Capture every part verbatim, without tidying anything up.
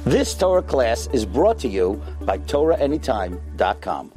This Torah class is brought to you by Torah Anytime dot com.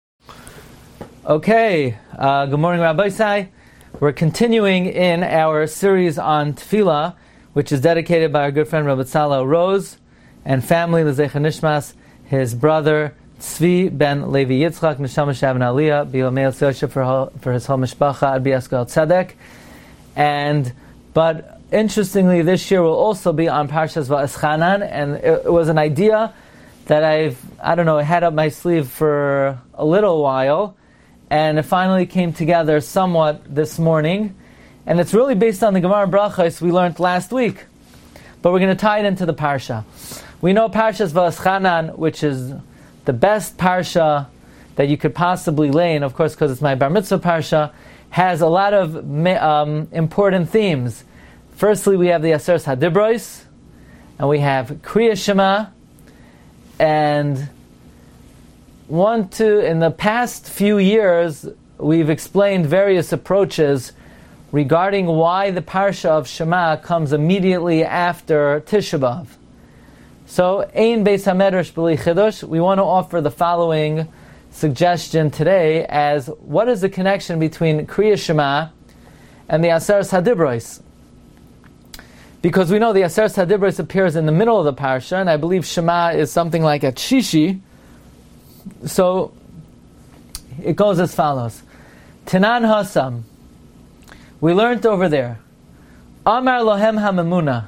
Okay, uh, good morning, Rabbi Isai. We're continuing in our series on Tefillah, which is dedicated by our good friend Rabbi Tzala Rose and family, L'Zecha Nishmas, his brother Tzvi ben Levi Yitzchak, Neshama Shavan Aliyah, B'Yomei Yosef for for his whole mishpacha, Ad B'Yaskal Tzedek. And, but interestingly, this year will also be on Parshas Va'eschanan, and it, it was an idea that I've, I don't know, had up my sleeve for a little while, and it finally came together somewhat this morning, and it's really based on the Gemara Brachos we learned last week, but we're going to tie it into the Parsha. We know Parshas Va'eschanan, which is the best Parsha that you could possibly lay, and of course, because it's my Bar Mitzvah Parsha, has a lot of um, important themes. Firstly, we have the Aseres HaDibros, and we have Kriya Shema, and one, two, in the past few years, we've explained various approaches regarding why the Parsha of Shema comes immediately after Tisha B'Av. So, Ein Beis HaMedrash B'li Chidush, we want to offer the following suggestion today as what is the connection between Kriya Shema and the Aseres HaDibros? Because we know the Aseres HaDibros appears in the middle of the Parsha, and I believe Shema is something like a Shishi. So, it goes as follows. Tanan Hasam. We learned over there. Amar Lohem HaMemuna.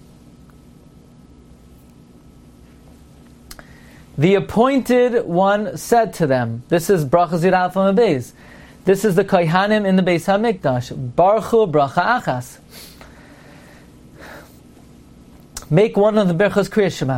The appointed one said to them, this is Brachas Yud Aleph Amud Beis. This is the Kohanim in the Beis HaMikdash. Baruchu Bracha Achas. Make one of the Berachos Kriya Shema.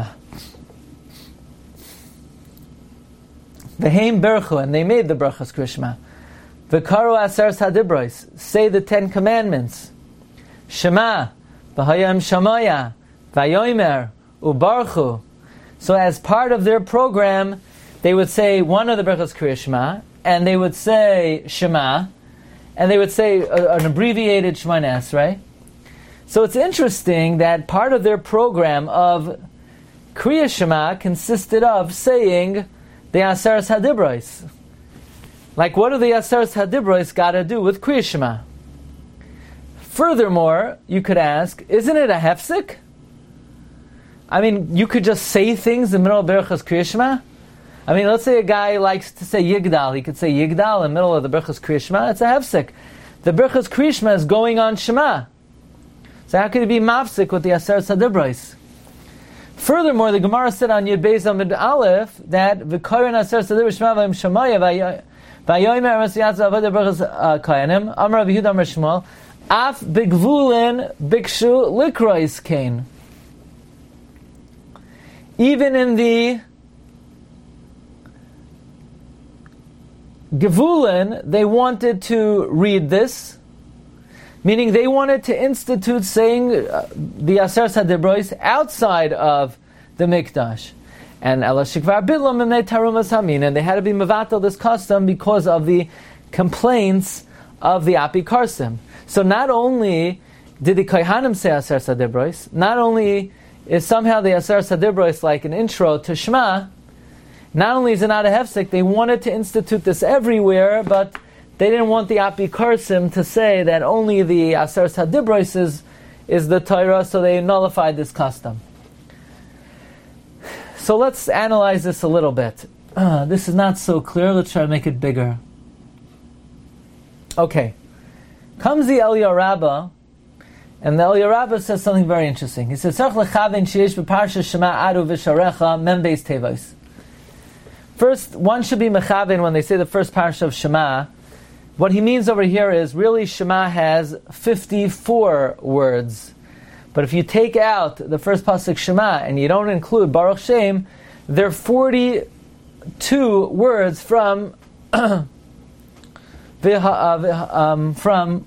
V'heim Berchu, and they made the Berachos Kriya Shema. V'karu Aseres HaDibros, say the Ten Commandments. Shema, V'hayam Shamaya, V'yomer, U'barchu. So as part of their program, they would say one of the Berachos Kriya Shema, and they would say Shema, and they would say a, an abbreviated Shemoneh Esrei. So it's interesting that part of their program of Kriya Shema consisted of saying the Aseres HaDibros. Like, what do the Aseres HaDibros got to do with Kriya Shema? Furthermore, you could ask, isn't it a hefsek? I mean, you could just say things in the middle of Berachos Kriya Shema. I mean, let's say a guy likes to say Yigdal. He could say Yigdal in the middle of the Berachos Kriya Shema. It's a hefsek. The Berachos Kriya Shema is going on Shema. So how could it be mafsik with the Aseres HaDibros? Furthermore, the Gemara said on Yud Beis Amud Aleph that V'korin Aseres HaDibros Shema V'im Shamaya V'yomer Masiyatz Avodah Berachos Kohanim Amar Rabbi Yehuda Amar Shmuel Af B'gvulin Bikshu Likrois Kain. Even in the Gevulin, they wanted to read this, meaning they wanted to institute saying uh, the Aseres HaDibros outside of the Mikdash. And Ela Shikvar Bidlam Mimnei Tarumas Hamin, and they had to be mevatel this custom because of the complaints of the Apikarsim. So not only did the Kohanim say Aseres HaDibros, not only is somehow the Aseres HaDibros like an intro to Shema, not only is it not a hefsek, they wanted to institute this everywhere, but they didn't want the Apikarsim to say that only the Aseres HaDibros is, is the Torah, so they nullified this custom. So let's analyze this a little bit. Uh, this is not so clear, let's try to make it bigger. Okay. Comes the Eliyahu Rabbah, and the Eliyahu Rabbah says something very interesting. He says, Tzarich lechaven sheyesh b'parsha Shema adu v'sharecha mem beis tevos. First, one should be mechaven when they say the first parsha of Shema. What he means over here is really Shema has fifty-four words. But if you take out the first pasuk Shema and you don't include Baruch Shem, there are forty-two words from um, from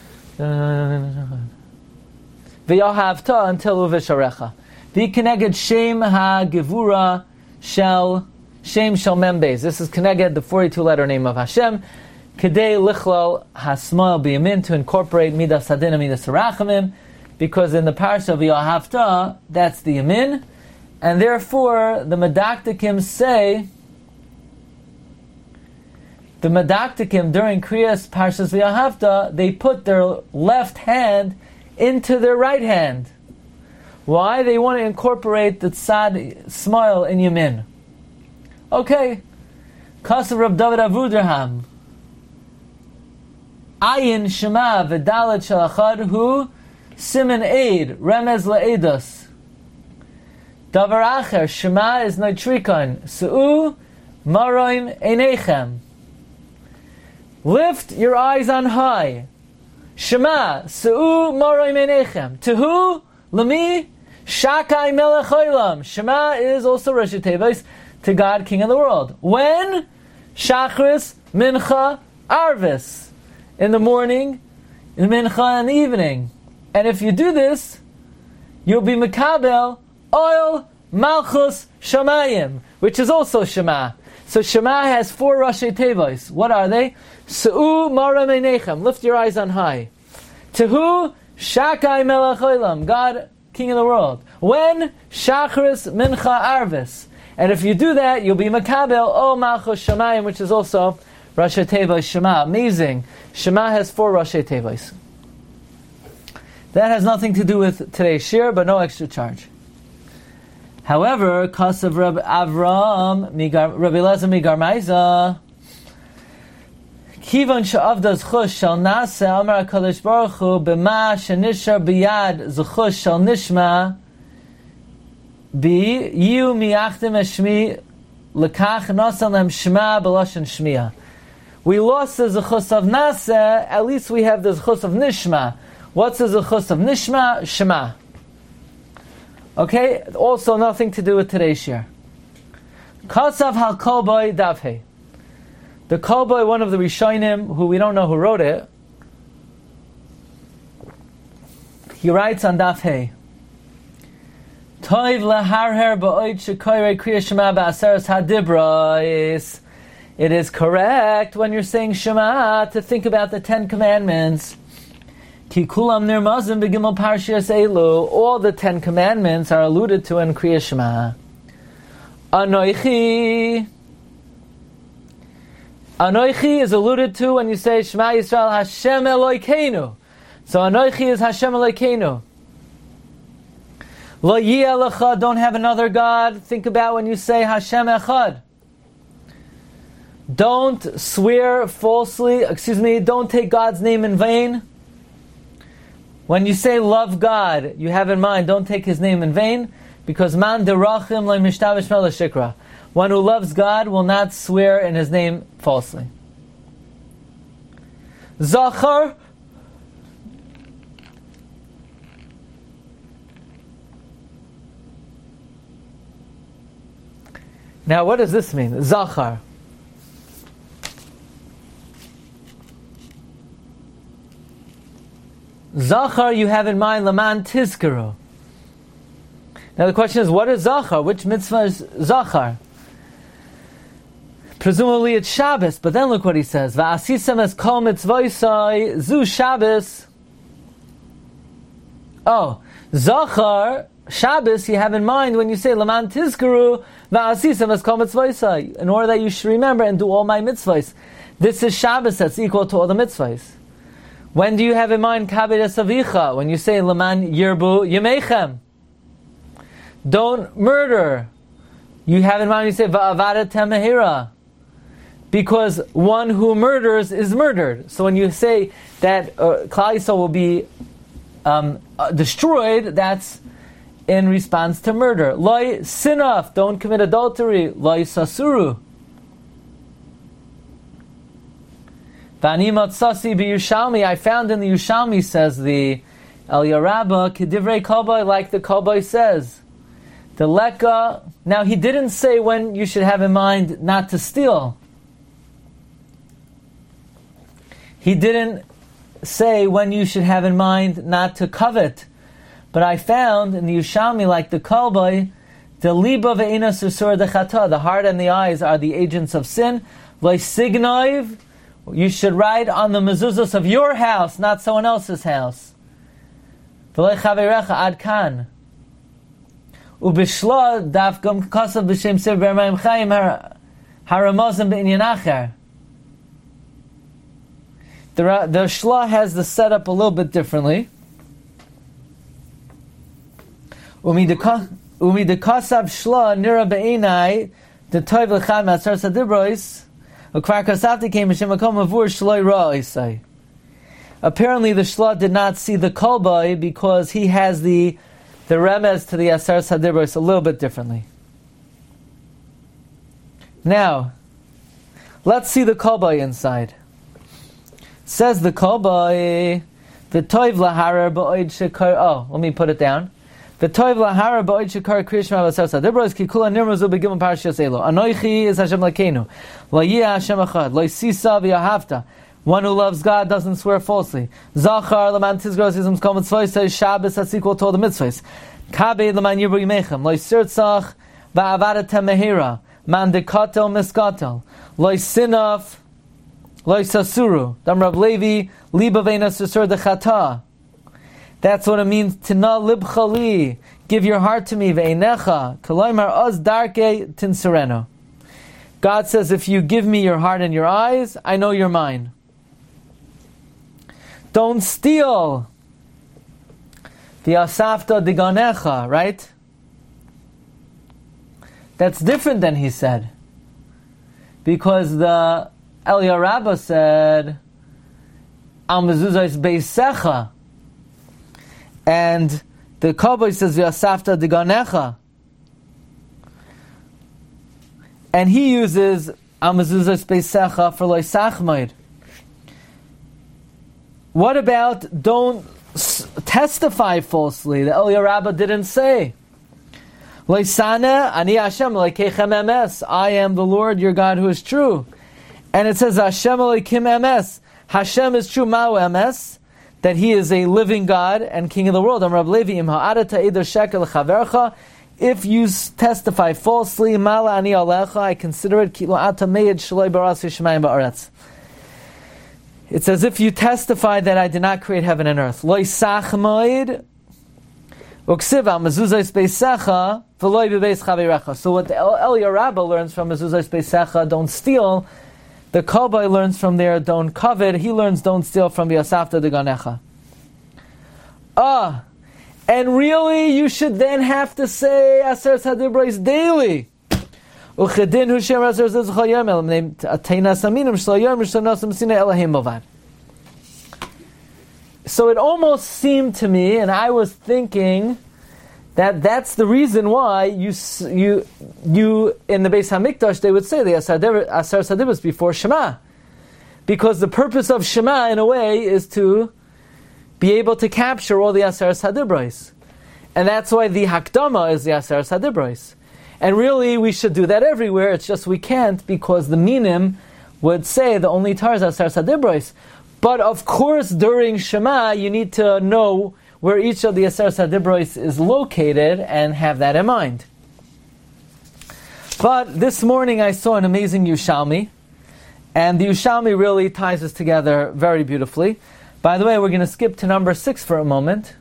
V'yahavta until Uvisharecha. V'keneged Shem ha-gevura shel Shem shel Membez. This is Keneged, the forty-two letter name of Hashem. Kedei lichlal hasmal biyamin, to incorporate midas hadin and midas harachamim, because in the parsha of V'yahavta, that's the yamin, And therefore, the Medaktikim say, the Medaktikim during Kriyas Parshas V'Ahavta, they put their left hand into their right hand. Why? They want to incorporate the tzad smile in Yamin. Okay. Kasav Rab David Avudraham. Ayin Shema V'Dalet Shalachad Hu Siman Eid Remez La'edos. Davar Acher Shema is Noitrikon Su'u Maroim Einechem. Lift your eyes on high. Shema Su'u Maroim Einechem. To who? Lami Shakai Melech Olam. Shema is also Rosh Tevos, to God, King of the world. When? Shachris, Mincha, Arvis. In the morning, in Mincha, in the evening. And if you do this, you'll be Mekabel, Oil, Malchus, Shamayim, which is also Shema. So Shema has four Rashi Tevos. What are they? Su'u Maram Einechem. Lift your eyes on high. To who? Shakai Melech Olam. God, King of the world. When? Shachris, Mincha, Arvis. And if you do that, you'll be Makabel, O Malchus Shamayim, which is also Rashi Tevos Shema. Amazing. Shema has four Rashi Tevos. That has nothing to do with today's shir, but no extra charge. However, Kasav Rab Avram, Rabbi Elazar Migar Maiza, Kivan she'avdas chush shall nase Amar HaKadosh Baruch Hu b'ma shenishar b'yad z'chush shall nishma bi yiu miyachtim eshmi lekach nasalem shema b'lashon shmiya. We lost the zechus of nase, at least we have the zechus of nishma. What's the zechus of nishma? Shema. Okay, also nothing to do with today's shir. Kasav hal kolboy davhei. The Kolboy, one of the Rishonim, who we don't know who wrote it, he writes on Daf Hey, Toiv leharher ba'oid shekoyrei kriya shema ba'aseres hadibros. It is correct when you're saying Shema to think about the Ten Commandments. Ki kulam nirmazim b'gimel parshiyas elu. All the Ten Commandments are alluded to in Kriya Shema. Anoichi. Anoichi is alluded to when you say Shema Yisrael Hashem Elokeinu. So Anoichi is Hashem Elokeinu. Lo yiyeh lecha, don't have another God. Think about when you say Hashem Echad. Don't swear falsely, excuse me, don't take God's name in vain. When you say love God, you have in mind, don't take His name in vain, because man derachim lo mishtavish mele shikra. One who loves God will not swear in His name falsely. Zachar. Now what does this mean? Zachar. Zachar you have in mind, Laman Tizkaru. Now the question is, what is Zachar? Which mitzvah is Zachar? Presumably it's Shabbos, but then look what he says. Va'asisem es kol mitzvosai zu Shabbos. Oh, Zachar, Shabbos, you have in mind when you say Laman Tizkaru, va'asisem es kol mitzvosai, in order that you should remember and do all my mitzvahs. This is Shabbos, that's equal to all the mitzvahs. When do you have in mind Kabed Esavicha? When you say Laman Yirbu Yemechem. Don't murder. You have in mind when you say Va'avada Temehira. Because one who murders is murdered. So when you say that uh, Klal Yisrael will be um, uh, destroyed, that's in response to murder. Loi sinaf, don't commit adultery. Loi sasuru. Vani matzasi b'Yushalmi, I found in the Yushalmi, says the Eliyah Rabbah, Kedivrei Kolboy, like the Kolboy says. The Leka, now he didn't say when you should have in mind not to steal. He didn't say when you should have in mind not to covet. But I found in the Yushalmi, like the Kolboy, the liba ve'ina susur dechata, the heart and the eyes are the agents of sin. V'signaiv, you should write on the mezuzos of your house, not someone else's house. V'lei chaverecha ad kan. Ubishla daf gam kasav b'shem Sefer B'Mayim Chayim haramazim b'inyan acher. The the Shla has the setup a little bit differently. Umi de kasav Shla nira be'inai the toiv l'chad ma'asar sadibrois ukvar kasavti came b'shem makom avur shloi ra'isai. Apparently, the Shla did not see the kolbai because he has the the remez to the Asar Sadibros a little bit differently. Now, let's see the kolbai inside. Says the kolbai, v'toiv laharer ba'oid shekar. Oh, let me put it down. V'toiv laharer ba'oid shekar kriyishma Asar Sadibros ki kula nirmazu begimon parashas elo. Anoichi is Hashem Lakeinu. Lo yiyah Hashem echad. Lo yisisa v'yahavta. One who loves God doesn't swear falsely. Zachar leman tizgros yizum kol mitzvos says Shabbos that's equal to all the mitzvos. Kabed leman yirbu yimechem lo yisirtzach va'avadetem mehira man dekatel miskatel lo yisinaf lo yisasuru dam Rav Levi liba veina susur dechata. That's what it means to na libchali. Give your heart to me ve'enecha koloimar oz darke tinsereno. God says, if you give me your heart and your eyes, I know you're mine. Don't steal. The asafta diganecha, right? That's different than he said. Because the Eliyahu Rabbah said, Al mezuzos beisecha. And the Kabbalah says, the asafta diganecha. And he uses Al mezuzos beisecha for loisachmaid. What about don't s- testify falsely? The Eliyahu Rabbah didn't say. Loisane ani Hashem lekeichem emes. I am the Lord your God who is true. And it says Hashem lekim emes. Hashem is true ma'u emes. That He is a living God and King of the world. Am Rav Levi im ha'adata eider shekel chavercha. If you testify falsely, mala ani alecha, I consider it kilo ata meid shaloi baras v'shamayim ba'aretz. It's as if you testify that I did not create heaven and earth. Loi sachmoid uksiva mezuzos beisecha v'loi bebeis chavirecha. So what the Eliyahu Rabbah learns from mezuzos beisecha, don't steal. The Kolbai learns from there, don't covet. He learns, don't steal from the asafta deganecha. Ah, and really, you should then have to say Aser Sadibros daily. Uchedin Hushem Aser Zizchal Yomel named Ateinas Aminim Shlo Yom Rishonasam Sina Elohim Bovad. So it almost seemed to me, and I was thinking that that's the reason why you you you in the Beis Hamikdash they would say the Aser Sadibros before Shema, because the purpose of Shema in a way is to be able to capture all the Aser Sadibros, and that's why the Hakdama is the Aser Sadibros. And really, we should do that everywhere. It's just we can't because the Minim would say the only tar is Aser Sadibros. But of course, during Shema, you need to know where each of the Aser Sadibros is located and have that in mind. But this morning I saw an amazing Yushalmi, and the Yushalmi really ties us together very beautifully. By the way, we're going to skip to number six for a moment.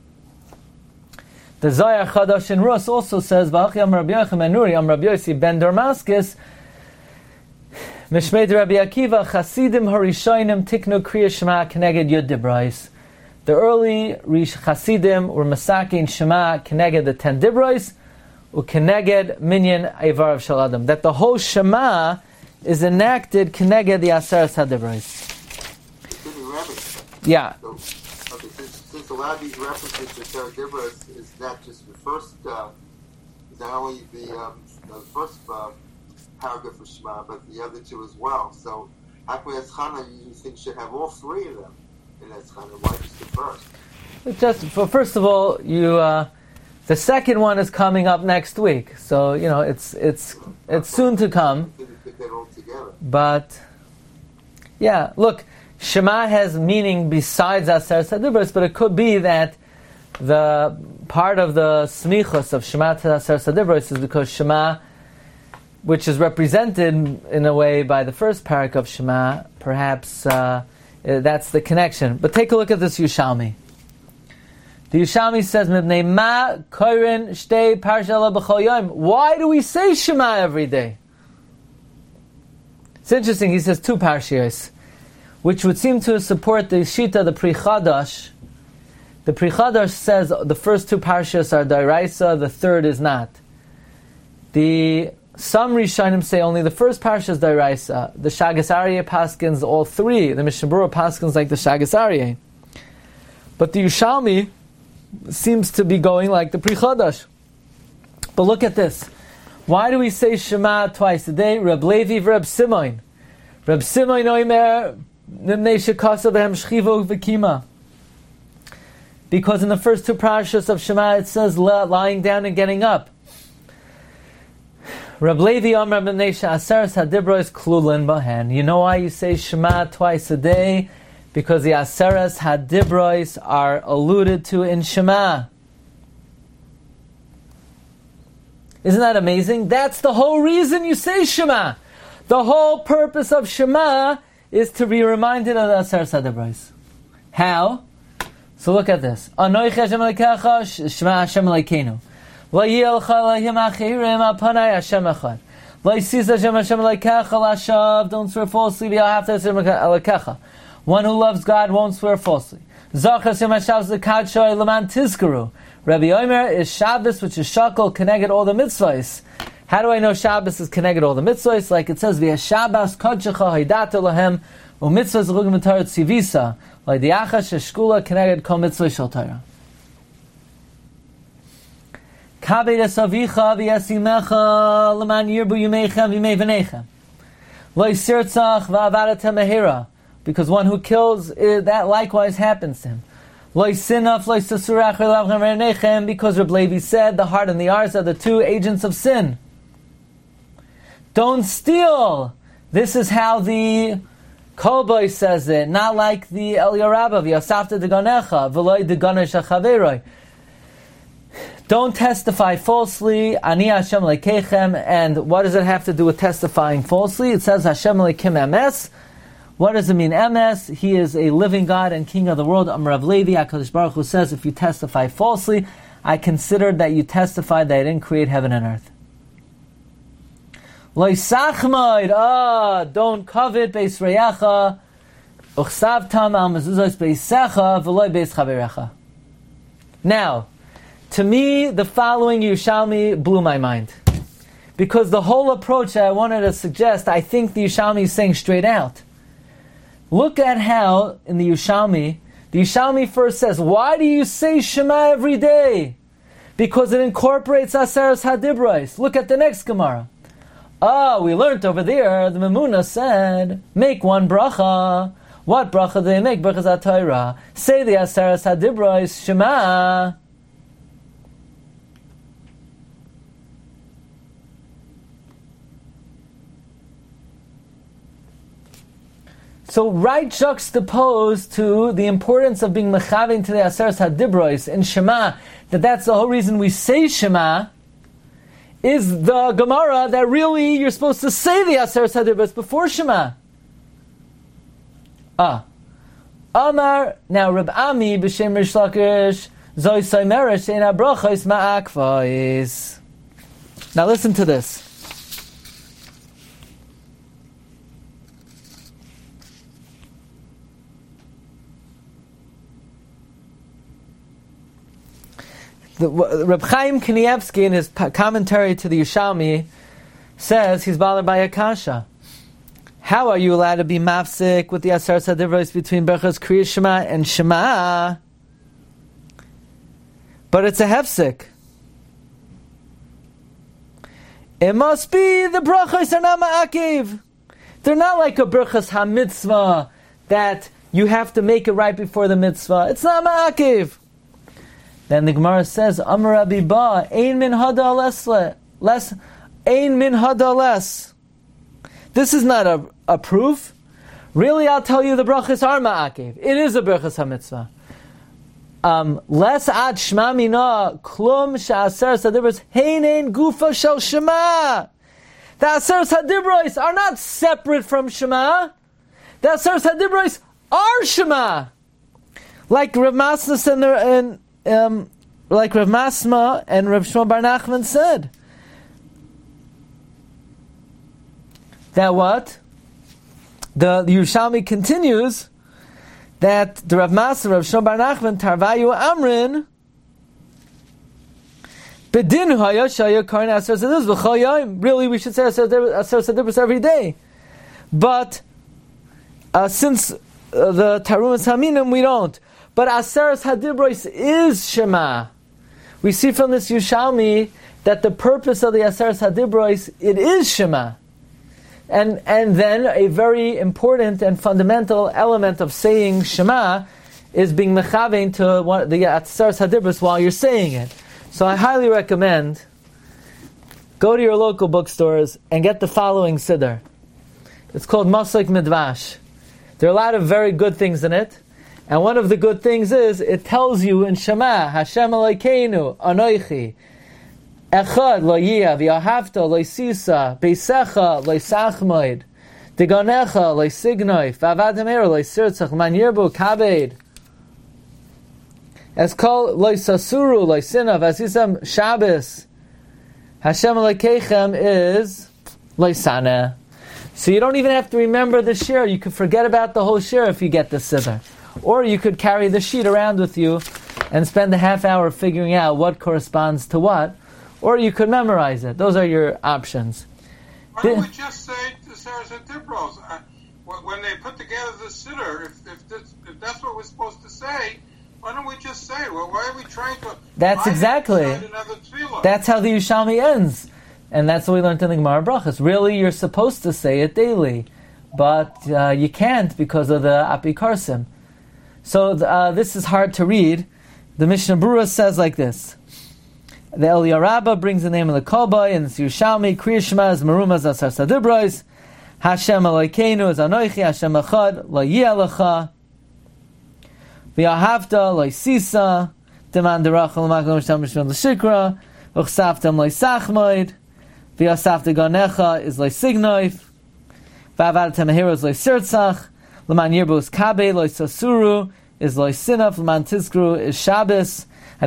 The Zayar Chadash in Rus also says, V'achi am Rabbi Yochanan Nuri am Rabbi Yossi ben Damascus Mishmeit Rabbi Akiva Chasidim Harishonim Tiknu Kriya Shema Keneged Yud Dibrais. The early Rish Chasidim were masakin Shema Keneged the ten Dibrais uKeneged Minyan Eivar of Shaladam. That the whole Shema is enacted Keneged the Aser Sadibrais. Yeah. So, okay, since, since a lot of these references to Sarah Dibros is that just the first, uh, is not only the, um, the first uh, paragraph of Shema, but the other two as well. So, Akmi Eschana, you think should have all three of them in Eschana. Why just the first? Just well, first of all, you uh, the second one is coming up next week, so you know it's it's it's soon to come. Put that all together. But yeah, look. Shema has meaning besides Aser Sadibros, but it could be that the part of the smichos of Shema to Aser Sadibros is because Shema, which is represented in a way by the first parak of Shema, perhaps uh, that's the connection. But take a look at this Yushalmi. The Yerushalmi says, "Mibnei ma korin shtei parshas b'chol yom." Why do we say Shema every day? It's interesting. He says two parshiyos, which would seem to support the shita, the Pri Chadash. The Pri Chadash says the first two parshiyos are d'oraisa, the third is not. The some Rishonim say only the first parsha is d'oraisa. The Shagas Aryeh paskins all three. The Mishnah Berurah paskins like the Shagas Aryeh. But the Yerushalmi seems to be going like the Pri Chadash. But look at this. Why do we say Shema twice a day? Reb Levi v'Reb Simon. Reb Simon oimer nimnei shekasa b'hem shchivo v'kima. Because in the first two parashas of Shema it says lying down and getting up. Reb Levi omer nimnei she'aseres hadibros klulin bahen. You know why you say Shema twice a day? Because the aseres hadibros are alluded to in Shema. Isn't that amazing? That's the whole reason you say Shema. The whole purpose of Shema is to be reminded of the Aseres HaDibros. How? So look at this. Anoich Hashem Elokecha, Shema Hashem Elokeinu. Lo yilcha Elohim achirim apanai Hashem echad. Lo yisis Hashem Hashem Elokecha lashav. Don't swear falsely. V'yahavta Hashem Elokecha. One who loves God won't swear falsely. Zach Hashem Hashav Zekadshoy Leman Tizkaru. Rabbi Omer is Shabbos, which is shakol, connected all the mitzvahs. How do I know Shabbos is connected all the mitzvahs? Like it says, V'ya Shabbos kodshecha haidata lahem, u'mitzvahs l'chugim v'tarat tzivisa, like the achash sheshkula connected kol mitzvah shel Torah. Kabed esavicha v'yasimecha l'man yirbu yumeichem v'yimei v'neichem. Lo yisirtzach v'avadat mehira, because one who kills, that likewise happens to him. Because Reb Levi said the heart and the arse are the two agents of sin. Don't steal. This is how the Kolboy says it, not like the Eliyahu Yasafta de Ganecha, Veloy de Ganesh Chaveroi. Don't testify falsely. Ani Hashem Lekechem. And what does it have to do with testifying falsely? It says Hashem Lekim Emes. What does it mean, Emes? He is a living God and King of the world. Amar Rav Levi, HaKadosh Baruch Hu says, if you testify falsely, I consider that you testified that I didn't create heaven and earth. Lo yisachmaid, ah, don't covet beis reyacha, uchsavtam al mezuzos beisecha, v'loy beis chaverecha. Now, to me, the following Yerushalmi blew my mind. Because the whole approach that I wanted to suggest, I think the Yerushalmi is saying straight out. Look at how, in the Yerushalmi, the Yerushalmi first says, why do you say Shema every day? Because it incorporates Aseres HaDibros. Look at the next Gemara. Oh, we learned over there, the Memuna said, make one bracha. What bracha do they make? Brachas HaTorah. Say the Aseres HaDibros, Shema. So right juxtaposed to the importance of being mechavin to the Aseres HaDibros in Shema, that that's the whole reason we say Shema, is the Gemara that really you're supposed to say the Aseres HaDibros before Shema. Ah. Amar, now Reb Ami b'shem Rish Lakish, Zoi Soimeresh ein habrachos ma'akvais. Now listen to this. The, Reb Chaim Kanievsky, in his commentary to the Yerushalmi, says he's bothered by Akasha. How are you allowed to be mafsik with the Aseres HaDibros between Berachos Kriyas Shema and Shema? But it's a hefsik. It must be the brachos are not ma'akiv. They're not like a brachos ha-mitzvah that you have to make it right before the mitzvah. It's not ma'akiv. Then the Gemara says, Amar Rabbi Ba, Ein min hada lesle, less, Ein min hada less. This is not a, a proof. Really, I'll tell you the brachas are ma'akev. It is a brachas ha-mitzvah. Um, Les ad shma mina, klum sha'aseres hadibros, heinen gufa shel shema. The aseres hadibros are not separate from shema. The aseres hadibros are shema. Like Rav Masnas and the, and um, like Rav Masma and Rav Shmuel Bar Nachman said, that what? The, the Yerushalmi continues that the Rav Masma, Rav Shmuel Bar Nachman, Tarvayu Amrin, Bedin Haya Shaya Karn Aser Sadibros V'chol Yom. Really, we should say Aser Sadibros every day. But uh, since uh, the Tarumas Haminim, we don't. But Aseres Hadibros is Shema. We see from this Yerushalmi that the purpose of the Aseres Hadibros, it is Shema. And and then a very important and fundamental element of saying Shema is being mechavein to one, the Aseres Hadibros while you're saying it. So I highly recommend, go to your local bookstores and get the following siddur. It's called Maslik Midvash. There are a lot of very good things in it. And one of the good things is, it tells you in Shema, Hashem Elokeinu, Anoichi, Echad lo yia, v'yahavta lo sisa, beisecha lo sachmoid, digonecha lo signoif, v'avadim er lo sirtzach, man yirbu kabed, as kol lo sasuru, lo sinav, as isam Shabbos, Hashem Elokeichem is lo saneh. So you don't even have to remember the shir. You could forget about the whole shir if you get the siddur. Or you could carry the sheet around with you and spend a half hour figuring out what corresponds to what. Or you could memorize it. Those are your options. Why don't we just say to Aseres Hadibros, uh, when they put together the siddur, if, if, this, if that's what we're supposed to say, why don't we just say it? Well, why are we trying to... That's exactly. That's how the Yerushalmi ends. And that's what we learned in the Gemara Brachos. Really, you're supposed to say it daily. But uh, you can't because of the Apikarsim. So uh, this is hard to read. The Mishnah Berurah says like this. The Eliyah Rabbah brings the name of the Kolbai, and it's Yerushalmi, Kriya Shema is Merumaz Aseres Hadibros, Hashem Elokeinu is Anoichi, Hashem Echad, Lo Yia Lecha, V'yahavta, Lo Sisa, Deman Derach, Lo Maklam Hashem Mishmon L'Shikra, V'chsaftem Lo Sachmoid, V'yasafta Ganecha is Lo Signoif, V'avatem Ahira is Lo Sirtzach, L'man Yirbu is Kabe, Lo Sasuru is Lo Sinaf, L'man Tizkru is Shabbos, and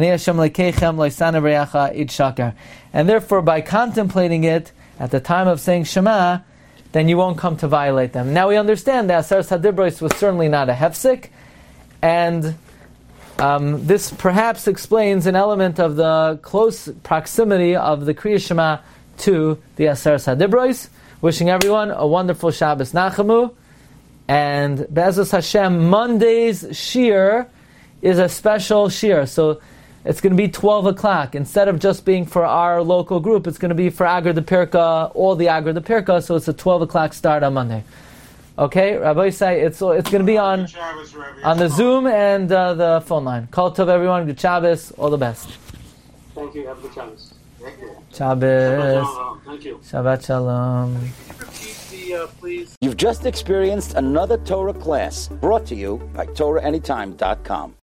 therefore, by contemplating it at the time of saying Shema, then you won't come to violate them. Now we understand that Aseres Hadibros was certainly not a hefsek, and um, this perhaps explains an element of the close proximity of the Kriya Shema to the Aseres Hadibros. Wishing everyone a wonderful Shabbos Nachamu, and Be'ezus Hashem, Monday's Shir is a special Shir. So it's going to be twelve o'clock. Instead of just being for our local group, it's going to be for Agra de Pirka, all the Agra de Pirka, so it's a twelve o'clock start on Monday. Okay, Rabbi say it's it's going to be on on the Zoom and uh, the phone line. Kol Tov, everyone. Good Shabbos. All the best. Thank you. Have a good Shabbos. Thank you. Shabbos. Thank you. Shabbat Shalom. Repeat the, uh, please. You've just experienced another Torah class brought to you by Torah Anytime dot com.